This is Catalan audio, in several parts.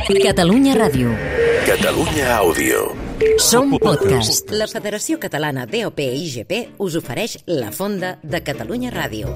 Catalunya Ràdio. Catalunya Àudio. Som podcast. La Federació Catalana DOP-IGP us ofereix la Fonda de Catalunya Ràdio.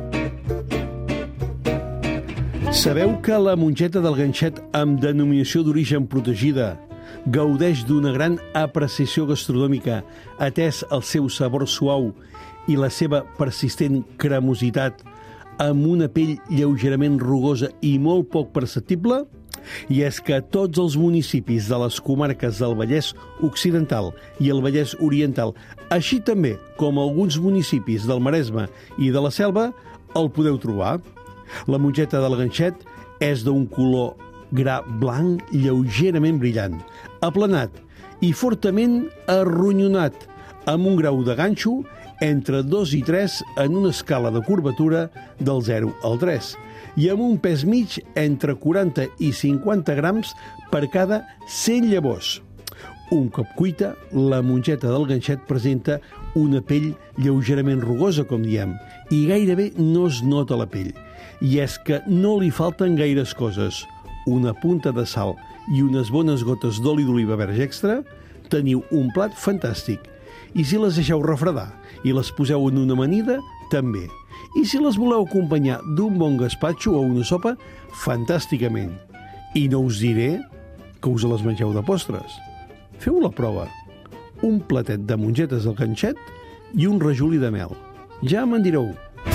Sabeu que la mongeta del ganxet amb denominació d'origen protegida gaudeix d'una gran apreciació gastronòmica atès el seu sabor suau i la seva persistent cremositat amb una pell lleugerament rugosa i molt poc perceptible? I és que tots els municipis de les comarques del Vallès Occidental i el Vallès Oriental, així també com alguns municipis del Maresme i de la Selva, el podeu trobar. La mongeta del ganxet és d'un color gra blanc lleugerament brillant, aplanat i fortament arronyonat, amb un grau de ganxo entre 2 i 3 en una escala de curvatura del 0 al 3 i amb un pes mig entre 40 i 50 grams per cada 100 llavors. Un cop cuita, la mongeta del ganxet presenta una pell lleugerament rugosa, com diem, i gairebé no es nota la pell. I és que no li falten gaires coses. Una punta de sal i unes bones gotes d'oli d'oliva verge extra, teniu un plat fantàstic. I si les deixeu refredar i les poseu en una amanida, també. I si les voleu acompanyar d'un bon gaspatxo o una sopa, fantàsticament. I no us diré que us les mengeu de postres. Feu la prova. Un platet de mongetes al ganxet i un rajoli de mel. Ja me'n direu.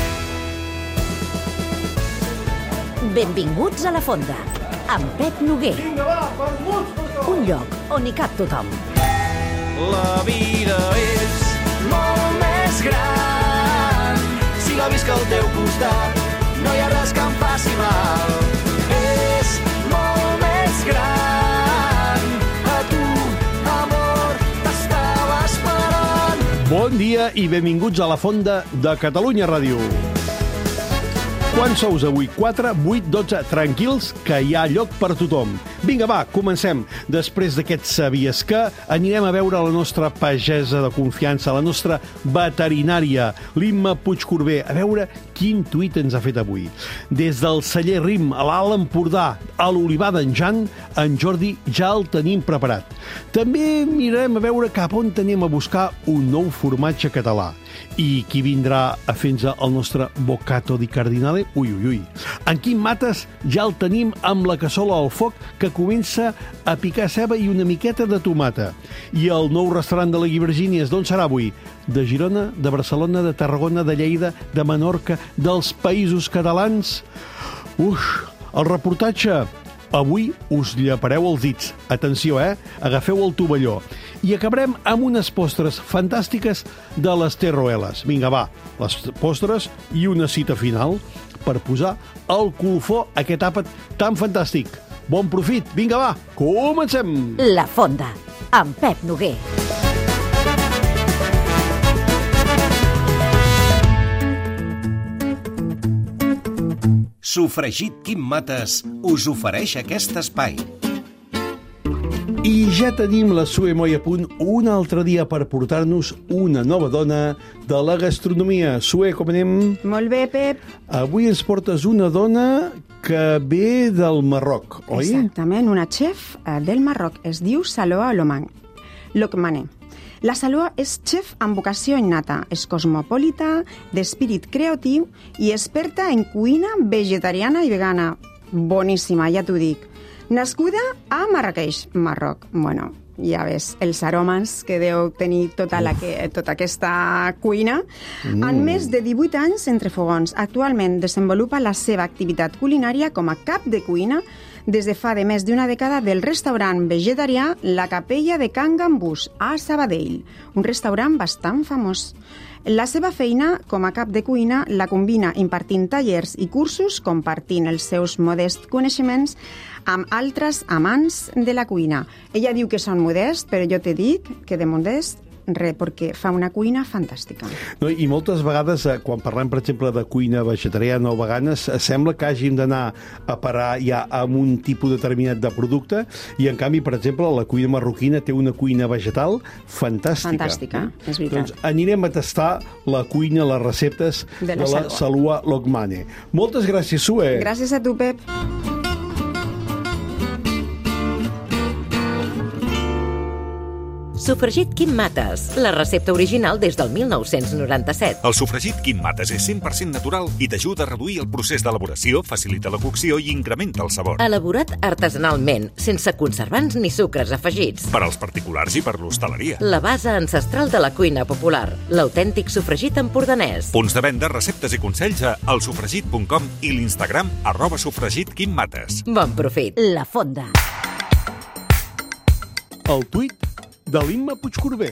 Benvinguts a la Fonda, amb Pep Noguer. Un lloc on hi cap tothom. La vida és molt més gran si la visc al teu costat. No hi ha res que em faci mal. És molt més gran. A tu, amor, t'estava esperant. Bon dia i benvinguts a la Fonda de Catalunya Ràdio. Quants sous avui? 4, 8, 12. Tranquils, que hi ha lloc per tothom. Vinga, va, comencem. Després d'aquest sabies que, anirem a veure la nostra pagesa de confiança, la nostra veterinària, l'Imma Puigcorbé, a veure quin tuit ens ha fet avui. Des del celler Rim, a l'Alt Empordà, a l'Olivar d'en Jan, en Jordi ja el tenim preparat. També mirarem a veure cap on anem a buscar un nou formatge català. I qui vindrà a fer-nos el nostre bocato di cardinale? Ui, ui, ui. En Quim Mates ja el tenim amb la cassola al foc que comença a picar ceba i una miqueta de tomata. I el nou restaurant de la Guibergínies, d'on serà avui? De Girona, de Barcelona, de Tarragona, de Lleida, de Menorca, dels Països Catalans? El reportatge... Avui us llepareu els dits. Atenció, agafeu el tovalló. I acabarem amb unes postres fantàstiques de les Terroeles. Vinga, va, les postres i una cita final per posar el colofó a aquest àpat tan fantàstic. Bon profit. Vinga, va, comencem! La Fonda, amb Pep Noguer. Sofregit Quim Mates us ofereix aquest espai. I ja tenim la Sue Moy a punt un altre dia per portar-nos una nova dona de la gastronomia. Sue, com anem? Molt bé, Pep. Avui ens portes una dona que ve del Marroc, oi? Exactament, una chef del Marroc. Es diu Saloua Lokmane. La Saloua és xef amb vocació innata, és cosmopolita, d'espírit creatiu i experta en cuina vegetariana i vegana. Boníssima, ja t'ho dic. Nascuda a Marrakeix, Marroc. Bueno, ja ves, els aromes que deu tenir tota aquesta cuina. En més de 18 anys entre fogons, actualment desenvolupa la seva activitat culinària com a cap de cuina des de fa de més d'una dècada del restaurant vegetarià La Capella de Can Gambús, a Sabadell, un restaurant bastant famós. La seva feina com a cap de cuina la combina impartint tallers i cursos, compartint els seus modests coneixements amb altres amants de la cuina. Ella diu que són modests, però jo te dic que de modest res, perquè fa una cuina fantàstica. No, i moltes vegades, quan parlem, per exemple, de cuina vegetariana o vegana, sembla que hàgim d'anar a parar ja amb un tipus determinat de producte, i en canvi, per exemple, la cuina marroquina té una cuina vegetal fantàstica. Fantàstica, és veritat. Doncs anirem a tastar la cuina, les receptes de la Saloua Lokmane. Moltes gràcies, Sue. Gràcies a tu, Pep. Sofregit Quim Mates, la recepta original des del 1997. El sofregit Quim Mates és 100% natural i t'ajuda a reduir el procés d'elaboració, facilita la cocció i incrementa el sabor. Elaborat artesanalment, sense conservants ni sucres afegits. Per als particulars i per l'hostaleria. La base ancestral de la cuina popular, l'autèntic sofregit empordanès. Punts de venda, receptes i consells a elsofregit.com i l'Instagram @sofregitquimmates. Bon profit. La Fonda. El tuit de l'Imma Puigcorbé.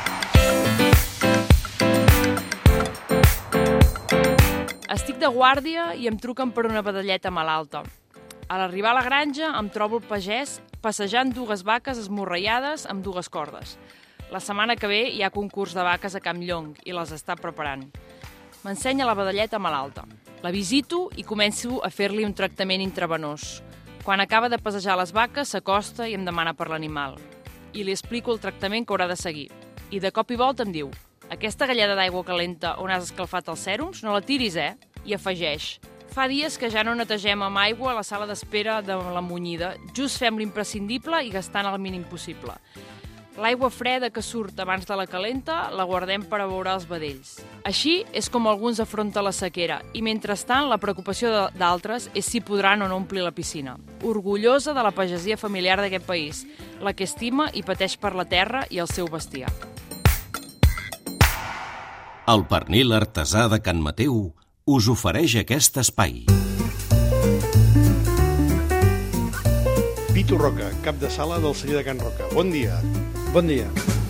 Estic de guàrdia i em truquen per una vedelleta malalta. A l'arribar a la granja em trobo el pagès passejant 2 vaques esmorraiades amb 2 cordes. La setmana que ve hi ha concurs de vaques a Campllong i les està preparant. M'ensenya la vedelleta malalta. La visito i començo a fer-li un tractament intravenós. Quan acaba de passejar les vaques, s'acosta i em demana per l'animal. I li explico el tractament que haurà de seguir. I de cop i volta em diu: aquesta galleda d'aigua calenta on has escalfat els sèrums, no la tiris, I afegeix: fa dies que ja no netegem amb aigua a la sala d'espera de la munyida, just fem l'imprescindible i gastant el mínim possible. L'aigua freda que surt abans de la calenta la guardem per abeurar els vedells. Així és com alguns afronten la sequera i, mentrestant, la preocupació d'altres és si podran o no omplir la piscina. Orgullosa de la pagesia familiar d'aquest país, la que estima i pateix per la terra i el seu bestiar. El pernil artesà de Can Mateu us ofereix aquest espai. Pitu Roca, cap de sala del celler de Can Roca. Bon dia. Bon dia.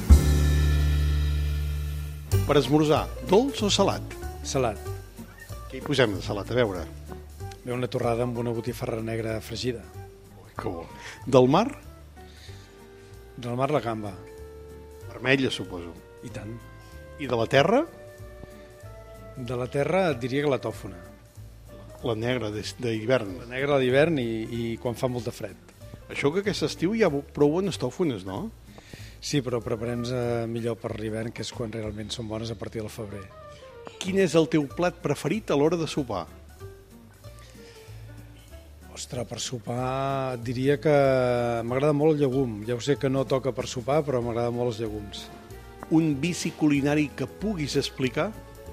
Per esmorzar, dolç o salat? Salat. Què hi posem de salat, a veure? Ve una torrada amb una botifarra negra fregida. Ui, que bo. Del mar? Del mar la gamba. Vermella, suposo. I tant. I de la terra? De la terra et diria que la tòfona. La negra d'hivern. La negra d'hivern i quan fa molt de fred. Això que aquest estiu hi ha prou bones tòfones, no? Sí, però preparem-nos millor per l'hivern, que és quan realment són bones a partir del febrer. Quin és el teu plat preferit a l'hora de sopar? Ostres, per sopar diria que m'agrada molt el llegum. Ja ho sé que no toca per sopar, però m'agrada molt els llegums. Un vici culinari que puguis explicar?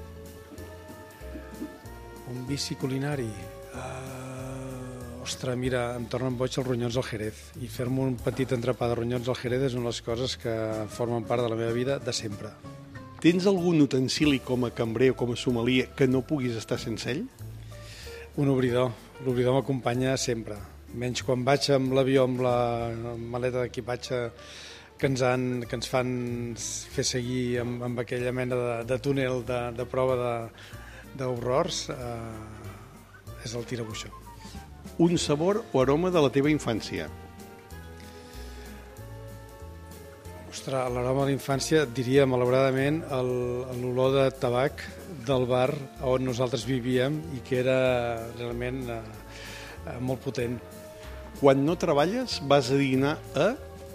Un vici culinari? Ostres, mira, em tornen boig els ronyons al Jerez i fer-me un petit entrepà de ronyons al Jerez és una de les coses que formen part de la meva vida de sempre. Tens algun utensili com a cambrer o com a sommelier que no puguis estar sense ell? Un obridor. L'obridor m'acompanya sempre. Menys quan vaig amb l'avió, amb la maleta d'equipatge que ens fan fer seguir amb aquella mena de túnel de prova d'horrors, és el tirabuixó. Un sabor o aroma de la teva infància? Ostres, l'aroma de l'infància, diria malauradament l'olor de tabac del bar on nosaltres vivíem i que era realment molt potent. Quan no treballes, vas a dinar a?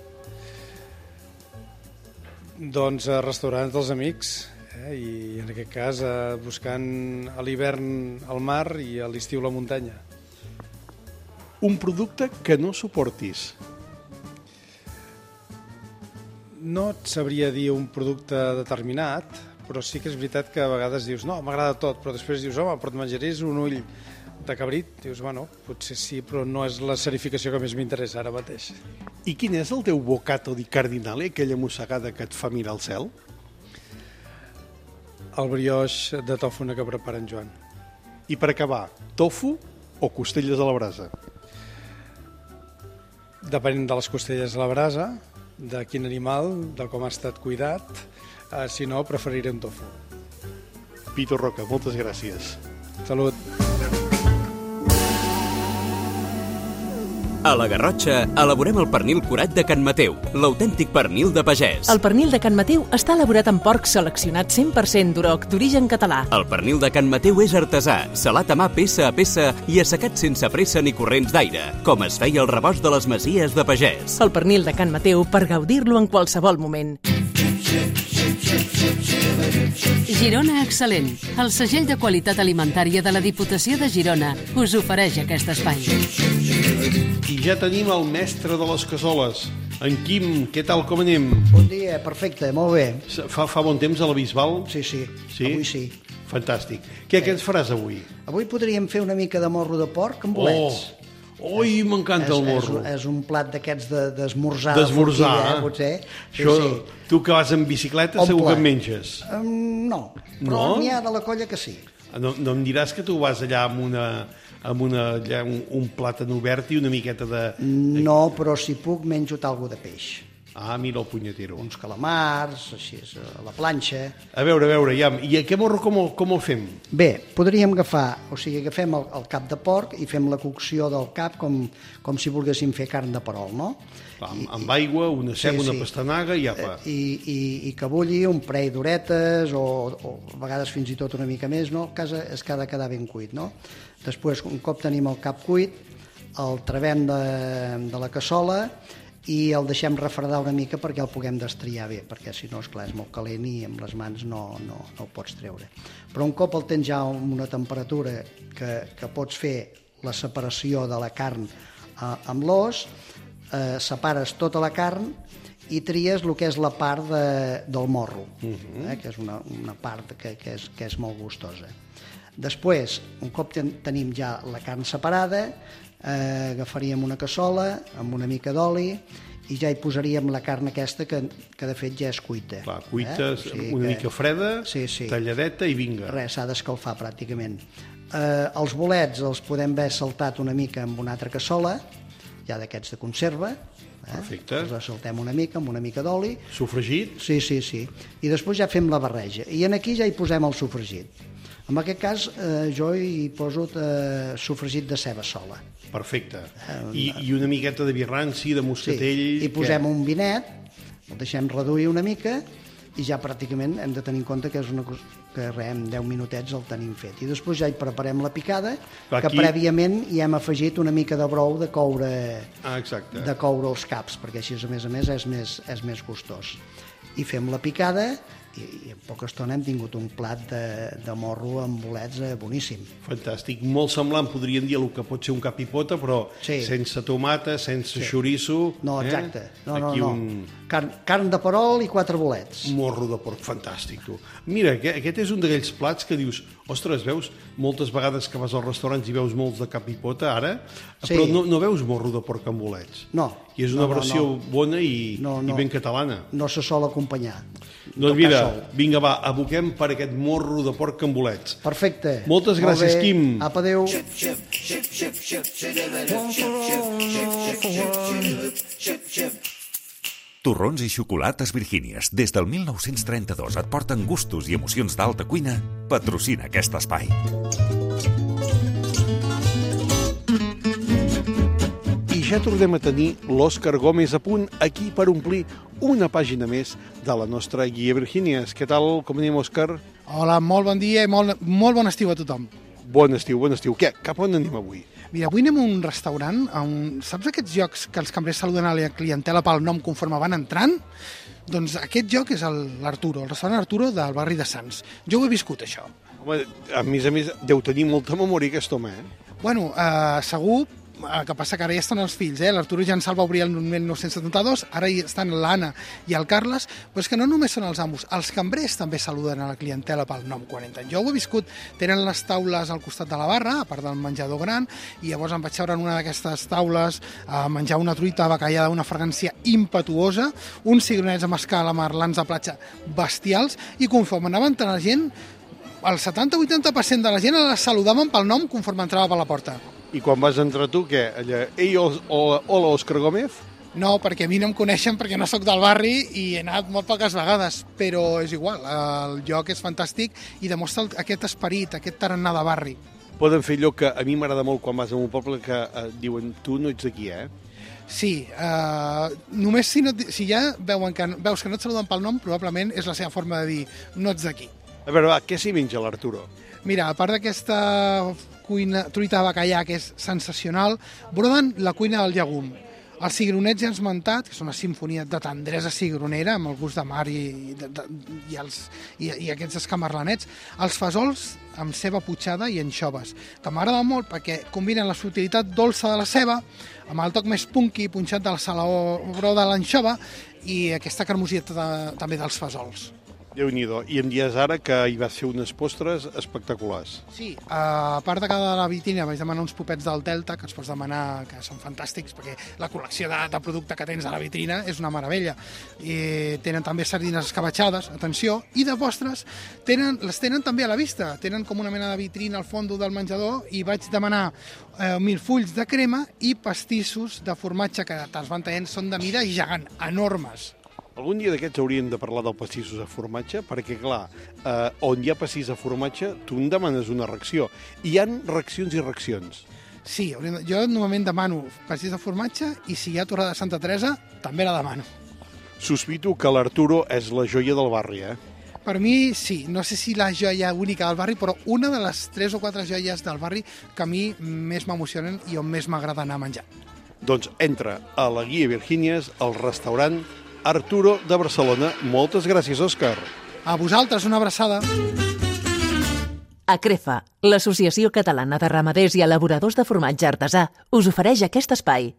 Doncs a restaurants dels amics, i en aquest cas buscant a l'hivern al mar i a l'estiu la muntanya. Un producte que no suportis? No et sabria dir un producte determinat, però sí que és veritat que a vegades dius no, m'agrada tot, però després dius home, però et menjaries un ull de cabrit? Dius, bueno, potser sí, però no és la serificació que més m'interessa ara mateix. I quin és el teu boccato di cardinale, aquella mossegada que et fa mirar al cel? El brioix de tòfona que prepara en Joan. I per acabar, tofu o costelles a la brasa? Depenent de les costelles a la brasa, de quin animal, de com ha estat cuidat, si no, preferiré un tofu. Pitu Roca, moltes gràcies. Salut. A la Garrotxa elaborem el pernil curat de Can Mateu, l'autèntic pernil de pagès. El pernil de Can Mateu està elaborat amb porc seleccionat 100% d'Uroc, d'origen català. El pernil de Can Mateu és artesà, salat a mà peça a peça i assecat sense pressa ni corrents d'aire, com es feia el rebost de les masies de pagès. El pernil de Can Mateu per gaudir-lo en qualsevol moment. Girona Excel·lent, el segell de qualitat alimentària de la Diputació de Girona, us ofereix aquest espai. I ja tenim el mestre de les cassoles. En Quim, què tal, com anem? Bon dia, perfecte, molt bé. Fa bon temps a la Bisbal? Sí, avui sí. Fantàstic. Què ens faràs avui? Avui podríem fer una mica de morro de porc amb bolets. Ui, m'encanta el morro. És un plat d'aquests d'esmorzar. D'esmorzar, potser. Això, tu que vas en bicicleta segur que en menges. No, però n'hi ha de la colla que sí. No em diràs que tu vas allà amb un plàtan obert i una miqueta de... No, però si puc menjo talgo de peix. Ah, mira el punyetero. Uns calamars, així, a la planxa. A veure, ja. I aquest morro com el fem? Bé, podríem agafem el cap de porc i fem la cocció del cap com si volguéssim fer carn de perol, no? Amb aigua, una ceba, una pastanaga i apa. I que bulli un parell d'horetes o a vegades fins i tot una mica més, no? El cas és que ha de quedar ben cuit, no? Després, un cop tenim el cap cuit, el travem de la cassola i el deixem refredar una mica perquè el puguem destriar bé, perquè si no, esclar, és molt calent i amb les mans no el pots treure. Però un cop el tens ja a una temperatura que pots fer la separació de la carn amb l'os, separes tota la carn i tries el que és la part del morro, que és una part que és molt gustosa. Després, un cop tenim ja la carn separada, agafaríem una cassola amb una mica d'oli i ja hi posaríem la carn aquesta que de fet ja és cuita. Clar, cuita, una mica freda, talladeta i vinga. Res, s'ha d'escalfar pràcticament. Els bolets els podem haver saltat una mica amb una altra cassola, ja d'aquests de conserva. Perfecte. Els saltem una mica amb una mica d'oli. Sofregit? Sí. I després ja fem la barreja. I aquí ja hi posem el sofregit. En aquest cas jo hi poso sofregit de ceba sola. Perfecte. I una miqueta de vi ranci, de moscatell... Sí, i posem un vinet, el deixem reduir una mica i ja pràcticament hem de tenir en compte que és una cosa que en 10 minutets el tenim fet. I després ja hi preparem la picada, que prèviament hi hem afegit una mica de brou de coure els caps, perquè així a més és més gustós. I fem la picada i en poca estona hem tingut un plat de morro amb bolets boníssim. Fantàstic, molt semblant podríem dir el que pot ser un cap i pota, però sense tomata, sense xoriço. No, exacte. No. Carn de perol i 4 bolets. Morro de porc, fantàstic, tu. Mira, aquest és un d'aquells plats que dius, ostres, veus, moltes vegades que vas als restaurants i veus molts de cap i pota, ara, però no veus morro de porc amb bolets. No. I és una versió bona i ben catalana. No se sol acompanyar. Doncs mira, vinga, va, aboquem per aquest morro de porc amb bolets. Perfecte. Moltes gràcies, Quim. Apa, adéu. Torrons i xocolates Virgínies, des del 1932 et porten gustos i emocions d'alta cuina, patrocina aquest espai. I ja tornem a tenir l'Òscar Gómez a punt aquí per omplir una pàgina més de la nostra guia Virgínies. Què tal? Com anem, Òscar? Hola, molt bon dia i molt bon estiu a tothom. Bon estiu. Què? Cap on anem avui? Mira, avui anem a un restaurant, saps aquests llocs que els cambrers saluden a la clientela pel nom conforme van entrant? Doncs aquest lloc és l'Arturo, el restaurant Arturo del barri de Sants. Jo ho he viscut, això. Home, a més, deu tenir molta memòria aquest home, Bueno, segur, que passa que ara ja estan els fills, l'Arturo ja ens el va obrir el 1972, ara hi estan l'Anna i el Carles, però és que no només són els amos, els cambrers també saluden a la clientela pel nom quan entren. Jo ho he viscut, tenen les taules al costat de la barra, a part del menjador gran, i llavors em vaig seure en una d'aquestes taules a menjar una truita bacallà d'una fragància impetuosa, uns cigronets amb escala, marlans de platja bestials, i conforme anava entrant la gent, el 70-80% de la gent la saludaven pel nom conforme entrava per la porta. I quan vas entrar tu, què? Hola, Òscar Gómez? No, perquè a mi no em coneixen perquè no sóc del barri i he anat molt poques vegades, però és igual, el lloc és fantàstic i demostra aquest esperit, aquest tarannà de barri. Poden fer allò que a mi m'agrada molt quan vas a un poble que diuen tu no ets d'aquí, Sí, només si ja veus que no et saluden pel nom, probablement és la seva forma de dir no ets d'aquí. A veure, va, què s'hi menja l'Arturo? Mira, a part d'aquesta truita de bacallà que és sensacional, broden la cuina del llegum. Els cigronets ja esmentat, que és una sinfonia de tendresa cigronera, amb el gust de mar i aquests escamarlanets. Els fesols amb ceba putxada i anxoves, que m'agrada molt perquè combinen la subtilitat dolça de la ceba amb el toc més punky punxat del salabró de l'anxova i aquesta cremositat també dels fesols. Déu-n'hi-do. I em dius ara que hi va ser unes postres espectaculars. Sí, a part de cada la vitrina vaig demanar uns popets del Delta, que ens pots demanar, que són fantàstics, perquè la col·lecció de producte que tens a la vitrina és una meravella. I tenen també sardines escabatxades, atenció, i de postres les tenen també a la vista. Tenen com una mena de vitrina al fons del menjador i vaig demanar milfulls de crema i pastissos de formatge que te'ls van traient, són de mida gegant, enormes. Algun dia d'aquests hauríem de parlar del pastissos de formatge, perquè, clar, on hi ha pastís de formatge, tu em demanes una reacció. Hi ha reaccions i reaccions. Sí, jo normalment demano pastís de formatge i si hi ha torrada de Santa Teresa, també la demano. Sospito que l'Arturo és la joia del barri, eh? Per mi, sí. No sé si la joia única del barri, però una de les 3 o 4 joies del barri que a mi més m'emocionen i on més m'agrada anar a menjar. Doncs entra a la Guia Virgínies, al restaurant Arturo de Barcelona. Moltes gràcies, Òscar. A vosaltres, una abraçada. Acrefa, l'Associació Catalana de Ramaders i Elaboradors de Formatge Artesà, us ofereix aquest espai.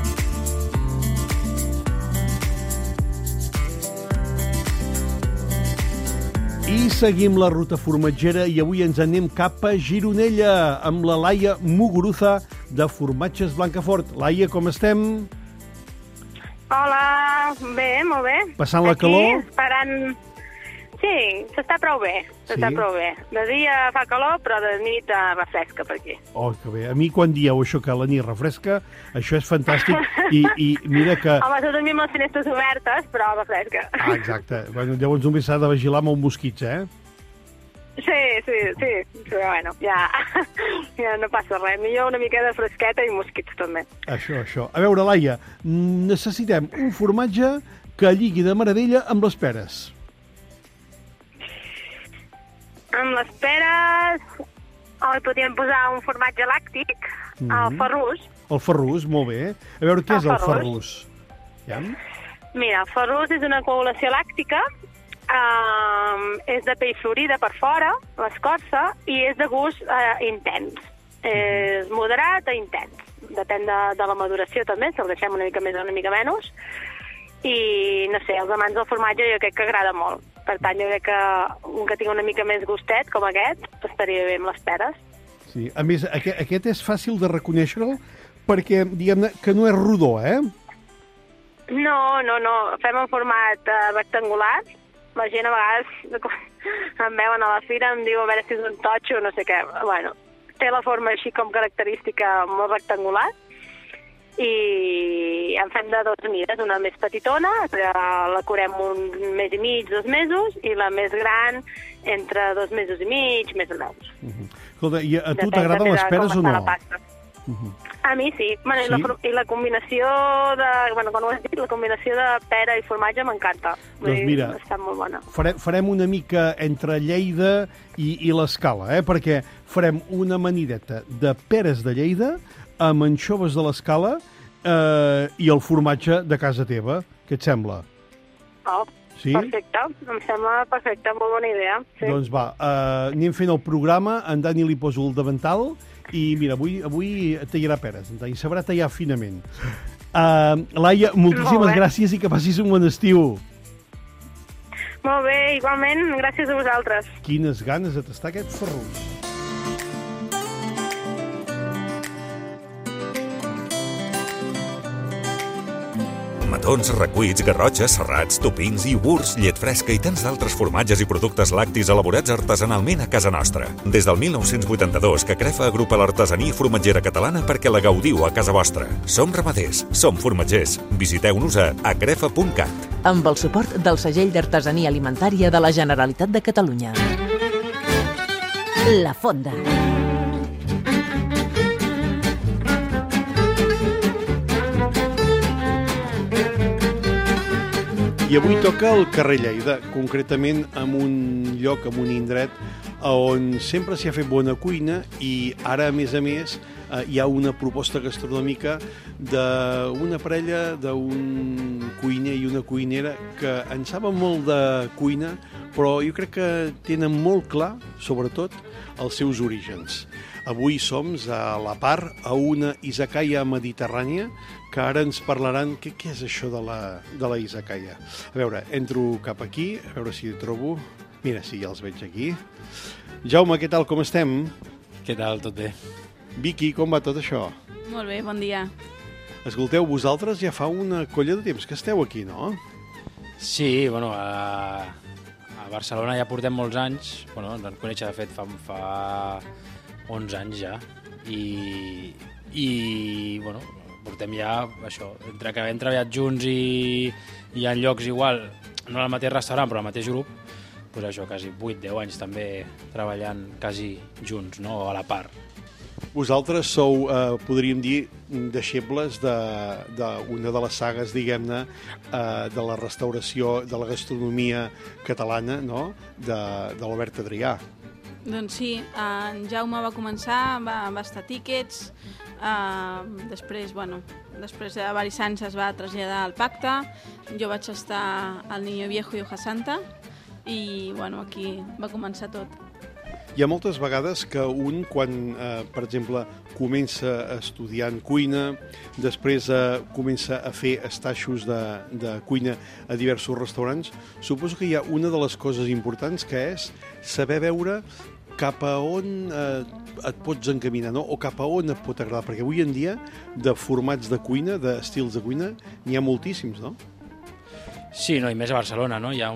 I seguim la ruta formatgera i avui ens anem cap a Gironella amb la Laia Muguruza de Formatges Blancafort. Laia, com estem? Hola, bé, molt bé. Passant la calor? Aquí, esperant... Sí, s'està prou bé, prou bé. De dia fa calor, però de nit refresca per aquí. Oh, que bé. A mi quan dieu això que la nit refresca, això és fantàstic. I mira que... Home, tot dormim amb les finestres obertes, però refresca. Ah, exacte. Bueno, llavors només s'ha de vigilar amb els mosquits, eh? Sí, però bueno, ja no passa res. Millor una mica de fresqueta i mosquits també. Això. A veure, Laia, necessitem un formatge que lligui de meravella amb les peres. Amb les peres podríem posar un formatge làctic, el Ferrús. El Ferrús, molt bé. A veure, què és el Ferrús? Ja? Mira, el Ferrús és una coagulació làctica. És de pell florida per fora, l'escorça, i és de gust intens. És moderat a intens. Depèn de la maduració també, si el deixem una mica més o una mica menys. I, no sé, els amants del formatge jo crec que agrada molt. Per tant, jo crec que un que tingui una mica més gustet, com aquest, estaria bé amb les peres. Sí, a més, aquest és fàcil de reconèixer-lo perquè, diguem-ne, que no és rodó, eh? No. Fem en format rectangular. La gent a vegades em veuen a la fira, em diu a veure si és un totxo o no sé què. Bueno, té la forma així com característica molt rectangular i en fem de 2 mides, una més petitona, que la curem un mes i mig, 2 mesos, i la més gran entre 2 mesos i mig, més o menys. Escolta, i a tu t'agraden les peres o no? A mi sí. Bueno, sí? I la combinació de... Bueno, quan ho has dit, la combinació de pera i formatge m'encanta. Doncs mira, està molt bona. Farem una mica entre Lleida i l'Escala, perquè farem una amanideta de peres de Lleida amb anxoves de l'Escala i el formatge de casa teva. Què et sembla? Oh, sí? Perfecte. Em sembla perfecte, molt bona idea. Sí. Doncs va, anem fent el programa, en Dani li poso el davantal i mira, avui tallarà peres, i sabrà tallar finament. Laia, moltíssimes gràcies i que passis un bon estiu. Molt bé, igualment, gràcies a vosaltres. Quines ganes de tastar aquest Ferrús. Matons, recuits, garrotxes, serrats, topins, iogurts, llet fresca i tants d'altres formatges i productes lactis elaborats artesanalment a casa nostra. Des del 1982 que Crefa agrupa l'artesania formatgera catalana perquè la gaudiu a casa vostra. Som ramaders, som formatgers. Visiteu-nos a acrefa.cat. Amb el suport del segell d'artesania alimentària de la Generalitat de Catalunya. La Fonda. I avui toca el carrer Lleida, concretament en un lloc, en un indret, on sempre s'hi ha fet bona cuina i ara, a més, hi ha una proposta gastronòmica d'una parella, d'un cuiner i una cuinera que en saben molt de cuina, però jo crec que tenen molt clar, sobretot, els seus orígens. Avui som a la Par, a una izakaya mediterrània, que ara ens parlaran què és això de la izakaya. A veure, entro cap aquí, a veure si hi trobo. Mira, sí, ja els veig aquí. Jaume, què tal, com estem? Què tal, tot bé. Vicky, com va tot això? Molt bé, bon dia. Escolteu, vosaltres ja fa una colla de temps que esteu aquí, no? Sí, bueno, a Barcelona ja portem molts anys. Bueno, ens vam conèixer, de fet, fa 11 anys ja. I bueno, portem ja això, entre que hem treballat junts i en llocs igual, no al mateix restaurant, però al mateix grup, doncs això, quasi 8-10 anys també treballant quasi junts, no? A la Par. Vosaltres sou, podríem dir, deixebles d'una de les sagues, diguem-ne, de la restauració, de la gastronomia catalana, no?, de l'Albert Adrià. Doncs sí, en Jaume va començar, va estar a Tickets, després de diversos anys es va traslladar al Pacte, jo vaig estar al Niño Viejo i Hoja Santa, i aquí va començar tot. Hi ha moltes vegades que un, quan, per exemple, comença estudiant cuina, després comença a fer estaixos de cuina a diversos restaurants, suposo que hi ha una de les coses importants que és saber veure cap a on et pots encaminar, no? O cap a on et pot agradar, perquè avui en dia de formats de cuina, d'estils de cuina, n'hi ha moltíssims, no? Sí, no, i més a Barcelona, no? Hi ha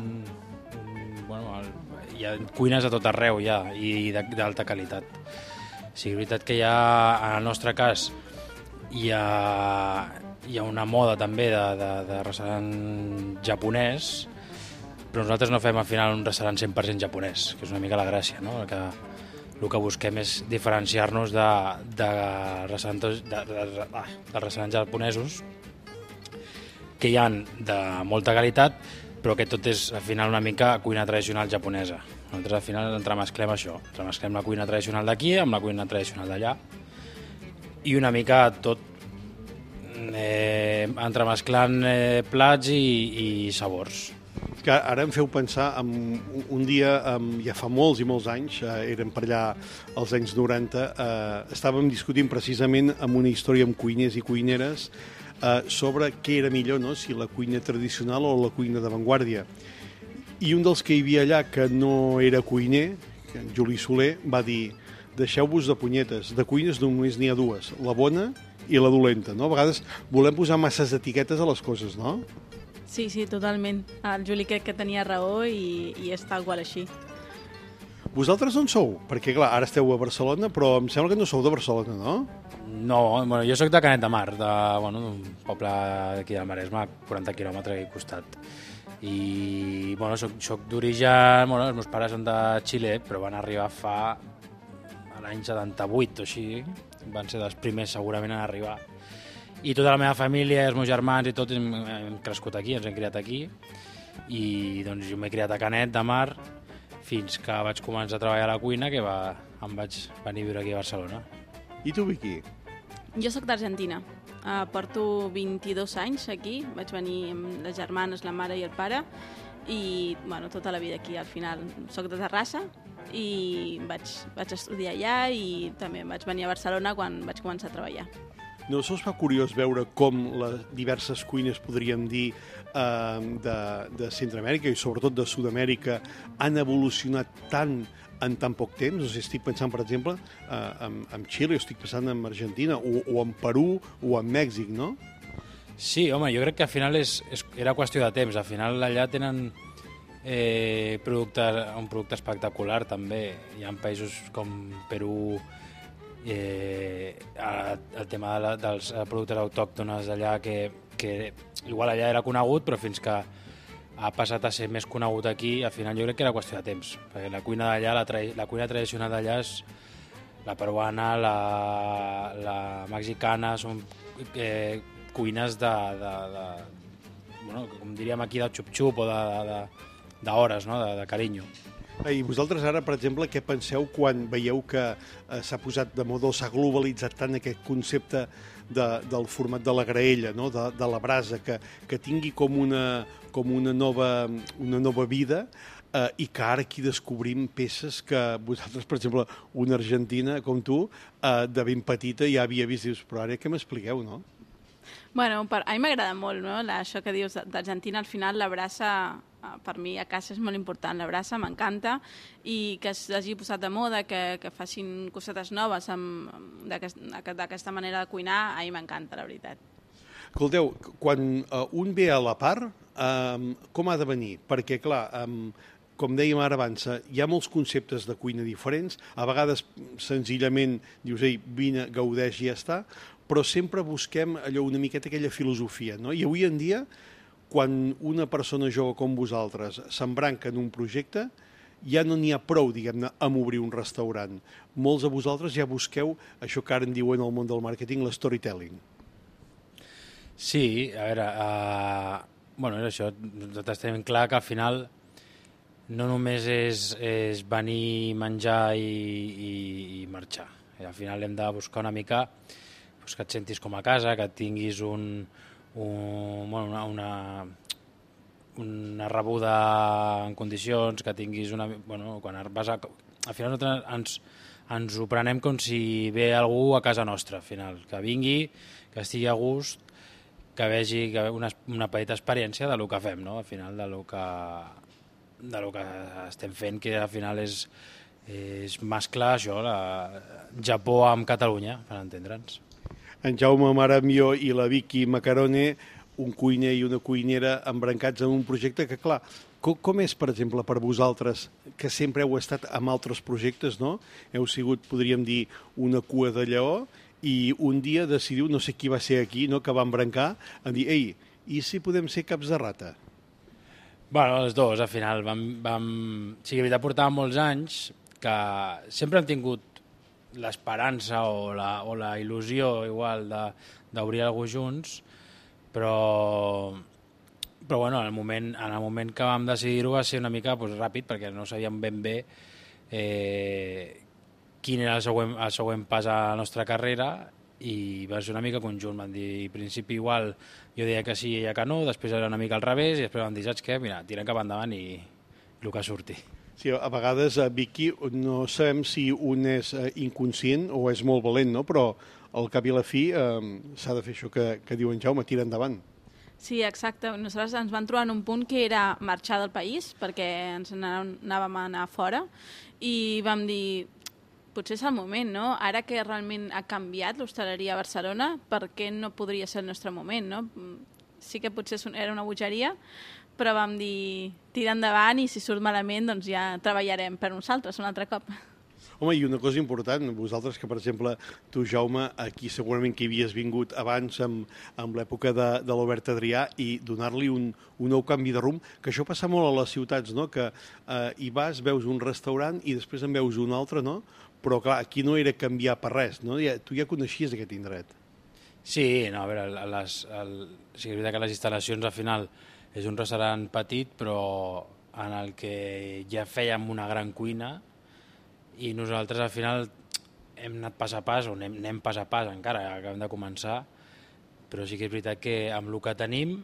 hi ha cuines a tot arreu ja, i d'alta qualitat. Sí, és veritat que en el nostre cas hi ha una moda també de restaurant japonès, però nosaltres no fem al final un restaurant 100% japonès, que és una mica la gràcia, no? El que busquem és diferenciar-nos de restaurants japonesos que hi ha de molta qualitat, però que tot és al final una mica cuina tradicional japonesa. Nosaltres al final entremesclem això, entremesclem la cuina tradicional d'aquí amb la cuina tradicional d'allà i una mica tot entremesclant plats i sabors. Que ara em feu pensar en un dia, ja fa molts i molts anys, érem per allà als anys 90, estàvem discutint precisament amb una història amb cuiners i cuineres sobre què era millor, no? Si la cuina tradicional o la cuina d'avantguàrdia. I un dels que hi havia allà, que no era cuiner, en Juli Soler, va dir: deixeu-vos de punyetes, de cuines només n'hi ha dues, la bona i la dolenta, no? A vegades volem posar masses etiquetes a les coses, no? Sí, totalment. El Juli crec que tenia raó i és tal qual així. Vosaltres on sou? Perquè, clar, ara esteu a Barcelona, però em sembla que no sou de Barcelona, no? No, bueno, jo sóc de Canet de Mar, d'un poble d'aquí del Maresme, 40 quilòmetres al costat. I, bueno, soc d'origen... Bueno, els meus pares són de Xile, però van arribar fa l'any 78 o així. Van ser dels primers, segurament, a arribar. I tota la meva família, els meus germans i tot, hem crescut aquí, ens hem criat aquí. I doncs jo m'he criat a Canet de Mar fins que vaig començar a treballar a la cuina, que em vaig venir a viure aquí a Barcelona. I tu, Vicky? Jo sóc d'Argentina. Porto 22 anys aquí. Vaig venir amb les germanes, la mare i el pare. I tota la vida aquí. Al final soc de Terrassa i vaig estudiar allà i també vaig venir a Barcelona quan vaig començar a treballar. No us fa curiós veure com les diverses cuines, podríem dir, de Centroamèrica i sobretot de Sud-amèrica han evolucionat tant en tan poc temps? O sigui, estic pensant, per exemple, en Xile, estic pensant en Argentina, o en Perú, o en Mèxic, no? Sí, home, jo crec que al final era qüestió de temps. Al final allà tenen un producte espectacular, també. Hi ha països com Perú, el tema dels productes autòctones d'allà, que igual allà era conegut, però fins que ha passat a ser més conegut aquí, al final jo crec que era qüestió de temps, perquè la cuina d'allà, la cuina tradicional d'allà és la peruana, la mexicana, són cuines bueno, com diríem aquí, de xup-xup o d'hores, no? de carinyo. I vosaltres ara, per exemple, què penseu quan veieu que s'ha posat de moda o s'ha globalitzat tant aquest concepte del format de la graella, no? de la brasa, que tingui com una nova vida, i que ara aquí descobrim peces que vosaltres, per exemple, una argentina com tu, de ben petita ja havia vist, dius, però ara què m'expliqueu, no? Bueno, a mi m'agrada molt, no? Això que dius d'Argentina, al final la brasa, per mi a casa és molt important, la brasa m'encanta, i que s'hagi posat de moda, que facin cosetes noves d'aquesta manera de cuinar, a mi m'encanta, la veritat. Escolteu, quan un ve a la part, com ha de venir? Perquè, clar, com dèiem ara abans, hi ha molts conceptes de cuina diferents, a vegades senzillament dius, ei, vine, gaudeix i ja està, però sempre busquem allò una miqueta aquella filosofia, no? I avui en dia, quan una persona jove com vosaltres s'embranca en un projecte, ja no n'hi ha prou, diguem-ne, amb obrir un restaurant. Molts de vosaltres ja busqueu això que ara en diuen al món del màrqueting, l'storytelling. Sí, a veure, bueno, és això, nosaltres tenim clar que al final no només és venir, menjar i marxar. Al final hem de buscar una mica que et sentis com a casa, que tinguis una rebuda en condicions, que tinguis una... Bueno, quan vas a... Al final nosaltres ens ho prenem com si ve algú a casa nostra, al final, que vingui, que estigui a gust, que vegi una petita experiència del que fem, no? Al final, del que estem fent, que al final és mesclar això, Japó amb Catalunya, per entendre'ns. En Jaume Maramió i la Vicky Macarone, un cuiner i una cuinera embrancats en un projecte que, clar, com és, per exemple, per vosaltres, que sempre heu estat amb altres projectes, no? Heu sigut, podríem dir, una cua de lleó, i un dia decidiu, no sé qui va ser aquí, no?, que va embrancar, a dir, ei, i si podem ser caps de rata? Bueno, els dos, al final, Sí, de veritat, portàvem molts anys que sempre hem tingut l'esperança o la il·lusió igual d'obrir alguna cosa junts, però bueno, en el moment que vam decidir-ho va ser una mica ràpid, perquè no sabíem ben bé quin era el següent pas a la nostra carrera, i va ser una mica conjunt. Van dir, al principi igual jo deia que sí i ella que no, després era una mica al revés, i després van dir, saps què? Mira, tirem cap endavant i el que surti. Sí, a vegades, Vicky, no sabem si un és inconscient o és molt valent, no? Però al cap i a la fi s'ha de fer això que diu en Jaume, tira endavant. Sí, exacte. Nosaltres ens vam trobar en un punt que era marxar del país, perquè ens anàvem a anar fora, i vam dir, potser és el moment, no? Ara que realment ha canviat l'hostaleria a Barcelona, per què no podria ser el nostre moment, no? Sí que potser era una bogeria, però vam dir, tira endavant, i si surt malament, doncs ja treballarem per nosaltres un altre cop. Home, i una cosa important, vosaltres que, per exemple, tu, Jaume, aquí segurament que havies vingut abans amb l'època de l'Obert Adrià, i donar-li un nou canvi de rumb, que això passa molt a les ciutats, no?, que hi vas, veus un restaurant i després en veus un altre, no? Però, clar, aquí no era canviar per res, no? Tu ja coneixies aquest indret. Sí, no, a veure, sí que és veritat que les instal·lacions, al final, és un restaurant petit, però en el que ja fèiem una gran cuina, i nosaltres al final hem anat pas a pas, o anem pas a pas encara, acabem de començar, però sí que és veritat que amb el que tenim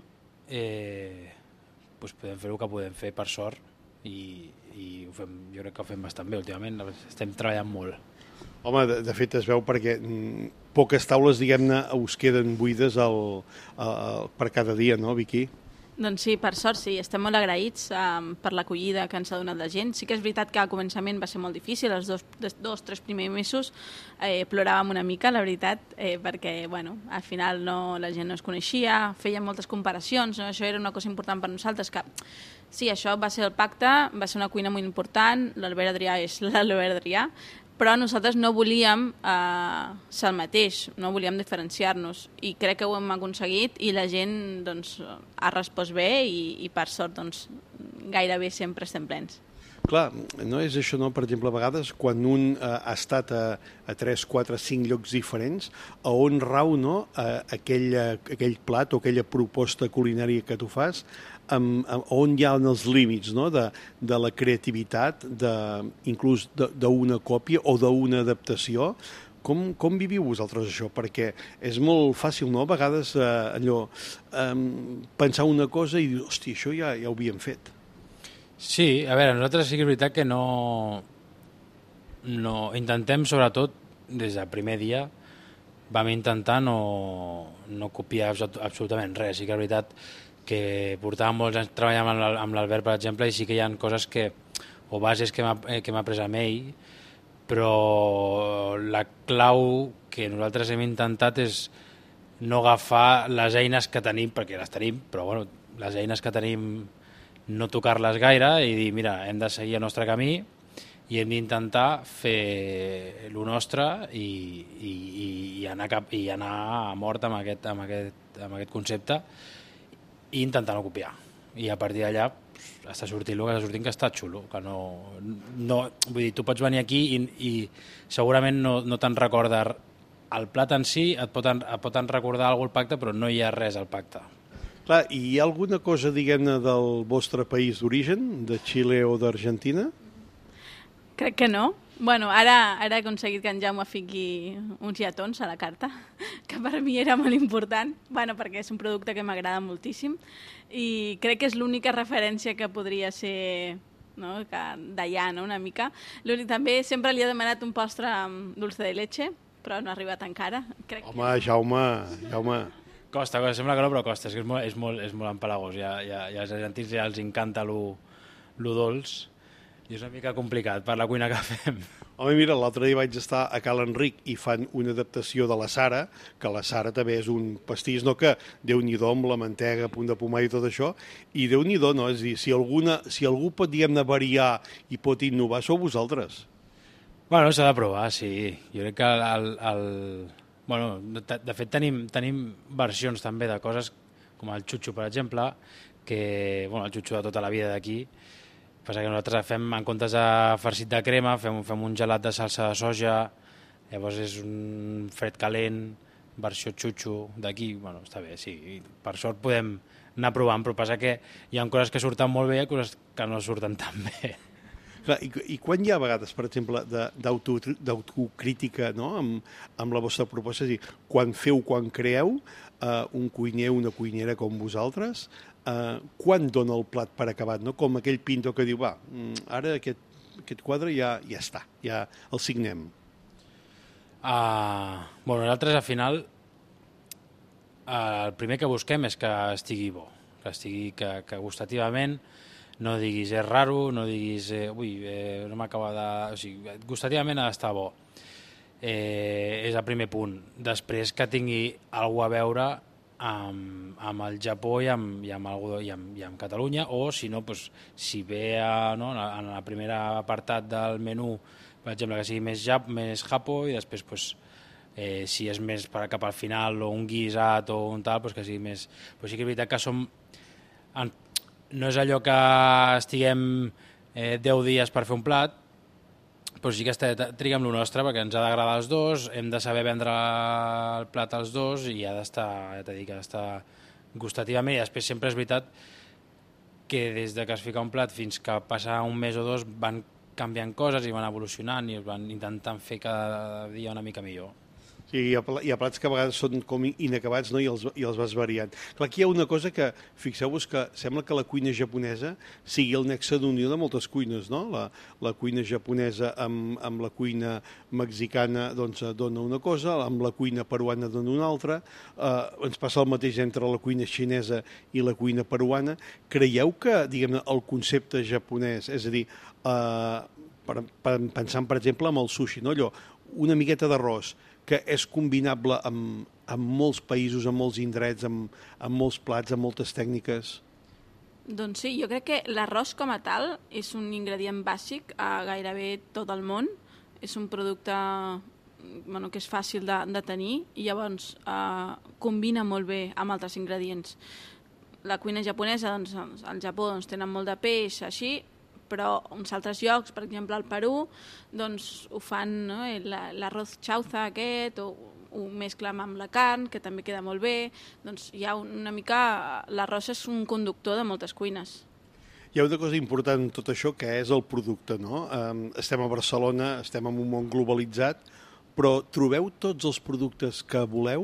podem fer el que podem fer, per sort, i jo crec que ho fem bastant bé últimament, estem treballant molt. Home, de fet es veu perquè poques taules, diguem-ne, us queden buides per cada dia, no, Vicky? Doncs sí, per sort sí, estem molt agraïts per l'acollida que ens ha donat la gent. Sí que és veritat que al començament va ser molt difícil, els dos, tres primers mesos ploràvem una mica, la veritat, perquè bueno, al final la gent no es coneixia, feien moltes comparacions, no? Això era una cosa important per nosaltres, que sí, això va ser el pacte, va ser una cuina molt important, l'Albert Adrià és l'Albert Adrià, però nosaltres no volíem ser el mateix, no volíem diferenciar-nos, i crec que ho hem aconseguit, i la gent doncs, ha respost bé, i per sort doncs, gairebé sempre estem plens. Clar, no és això, no? Per exemple, a vegades, quan un ha estat a 3, 4, 5 llocs diferents, a on rau, no?, aquell plat o aquella proposta culinària que tu fas, on hi ha els límits, no?, de la creativitat, inclús d'una còpia o d'una adaptació. Com viviu vosaltres això? Perquè és molt fàcil, no?, a vegades allò, pensar una cosa i dir, hòstia, això ja ho havíem fet. Sí, a veure, nosaltres sí que és veritat que no intentem, sobretot, des del primer dia, vam intentar no copiar absolutament res. Sí que és veritat que portàvem molts anys treballant amb l'Albert, per exemple, i sí que hi ha coses o bases que m'ha après amb ell, però la clau que nosaltres hem intentat és no agafar les eines que tenim, perquè les tenim, però bueno, les eines que tenim no tocar-les gaire i dir, mira, hem de seguir el nostre camí i hem d'intentar fer el nostre i anar a mort amb aquest concepte i intentar no copiar. I a partir d'allà està sortint el que està sortint, que està xulo. Que no, vull dir, tu pots venir aquí i segurament no te'n recorda el plat en si, et pot recordar alguna cosa el pacte, però no hi ha res al pacte. Clar, i hi ha alguna cosa, diguem-ne, del vostre país d'origen, de Xile o d'Argentina? Crec que no. Bueno, ara he aconseguit que en Jaume fiqui uns lletons a la carta, que per mi era molt important, bueno, perquè és un producte que m'agrada moltíssim i crec que és l'única referència que podria ser, no?, d'allà, no?, una mica. També sempre li he demanat un postre amb dulce de leche, però no ha arribat encara. Home, Jaume... Costa, sembla que no, però costa, és que és molt empalagós. Als argentins ja els encanta lo dolç i és una mica complicat per la cuina que fem. Home, mira, l'altre dia vaig estar a Cal Enric i fan una adaptació de la Sara, que la Sara també és un pastís, no?, que Déu-n'hi-do amb la mantega, a punt de pomar i tot això, i Déu-n'hi-do, no? És a dir, si algú pot, diguem-ne, variar i pot innovar, sou vosaltres. Bueno, s'ha de provar, sí. Jo crec que bueno, de fet tenim versions també de coses com el xutxo, per exemple, que, bueno, el xutxo de tota la vida d'aquí, passa que nosaltres fem, en comptes de farcit de crema, fem un gelat de salsa de soja, llavors és un fred calent, versió xutxo d'aquí, bueno, està bé, sí, per sort podem anar provant, però passa que hi ha coses que surten molt bé i coses que no surten tan bé. Clar, i quan hi ha vegades, per exemple, d'autocrítica, no?, amb la vostra proposta, és a dir, quan creeu un cuiner o una cuinera com vosaltres, quan dona el plat per acabat, no?, com aquell pintor que diu, va, ara aquest quadre ja està, ja el signem. Bueno, nosaltres al final el primer que busquem és que estigui bo, que gustativament no diguis és raro, no diguis no m'acaba de... O sigui, gustativament ha d'estar bo. És el primer punt. Després que tingui alguna a veure amb el Japó i amb Catalunya, o si no, si ve en el primer apartat del menú, per exemple, que sigui més Japó, i després si és més cap al final o un guisat o un tal, que sigui més... Però sí que és veritat que som... No és allò que estiguem 10 dies per fer un plat, però sí que triguem el nostre, perquè ens ha d'agradar als dos, hem de saber vendre el plat als dos i ha d'estar, ja t'he dit, que ha d'estar gustativament. I després sempre és veritat que des que es fica un plat fins que passa un mes o dos van canviant coses i van evolucionant i es van intentant fer cada dia una mica millor. Sí, hi ha plats que a vegades són com inacabats, no?, i els vas variant. Clar, aquí hi ha una cosa que, fixeu-vos, que sembla que la cuina japonesa sigui el nexe d'unió de moltes cuines, no? La cuina japonesa amb la cuina mexicana doncs, dona una cosa, amb la cuina peruana dona una altra, ens passa el mateix entre la cuina xinesa i la cuina peruana. Creieu que, diguem-ne, el concepte japonès, és a dir, pensant, per exemple, en el sushi, no?, allò, una miqueta d'arròs, que és combinable amb molts països, amb molts indrets, amb molts plats, amb moltes tècniques? Doncs sí, jo crec que l'arròs com a tal és un ingredient bàsic a gairebé tot el món. És un producte que és fàcil de tenir i llavors combina molt bé amb altres ingredients. La cuina japonesa, doncs, al Japó tenen molt de peix, així, però uns altres llocs, per exemple al Perú, doncs ho fan, no? L'arroz chauza aquest, o ho mesclen amb la carn, que també queda molt bé. Doncs hi ha una mica... L'arròs és un conductor de moltes cuines. Hi ha una cosa important en tot això, que és el producte, no? Estem a Barcelona, estem en un món globalitzat, però trobeu tots els productes que voleu?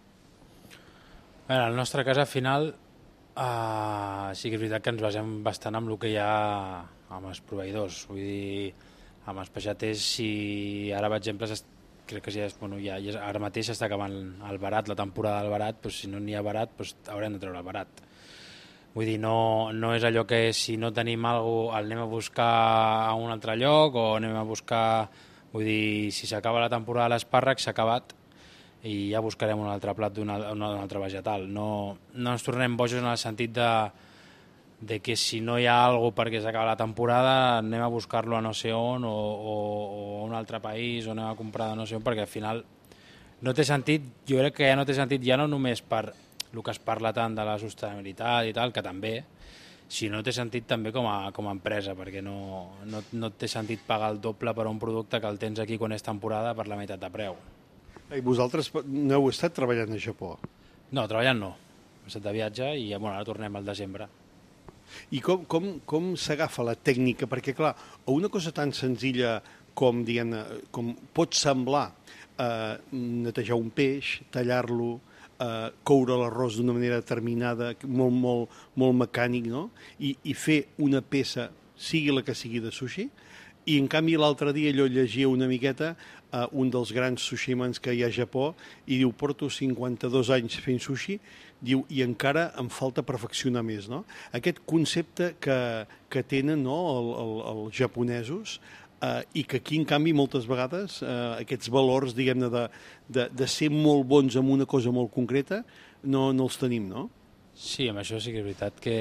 En el nostre cas, al final, sí que és veritat que ens basem bastant en el que hi ha amb els proveïdors. Vull dir, amb els peixaters, si ara, per exemple, crec que ara mateix s'està acabant el barat, la temporada del barat, doncs si no n'hi ha barat, doncs haurem de treure el barat. Vull dir, no és allò que si no tenim alguna cosa el anem a buscar a un altre lloc o anem a buscar... Vull dir, si s'acaba la temporada de l'espàrrec, s'ha acabat i ja buscarem un altre plat d'un altre vegetal. No ens tornem bojos en el sentit de que si no hi ha alguna cosa perquè s'acaba la temporada anem a buscar-lo a no sé on o a un altre país o anem a comprar de no sé on, perquè al final no té sentit, jo crec que ja no té sentit ja no només per el que es parla tant de la sostenibilitat i tal, que també, si no té sentit també com a empresa, perquè no té sentit pagar el doble per un producte que el tens aquí quan és temporada per la meitat de preu. I vosaltres no heu estat treballant a Japó? No, treballant no. Hem estat de viatge i ara tornem al desembre. I com s'agafa la tècnica? Perquè, clar, una cosa tan senzilla com pot semblar netejar un peix, tallar-lo, coure l'arròs d'una manera determinada, molt mecànic, no? I fer una peça, sigui la que sigui de sushi, i en canvi l'altre dia allò llegia una miqueta un dels grans sushimans que hi ha a Japó i diu, porto 52 anys fent sushi, diu, i encara em falta perfeccionar més, no? Aquest concepte que tenen, no, els japonesos, i que aquí, en canvi, moltes vegades aquests valors, diguem-ne, de ser molt bons en una cosa molt concreta, no els tenim, no? Sí, amb això sí que és veritat que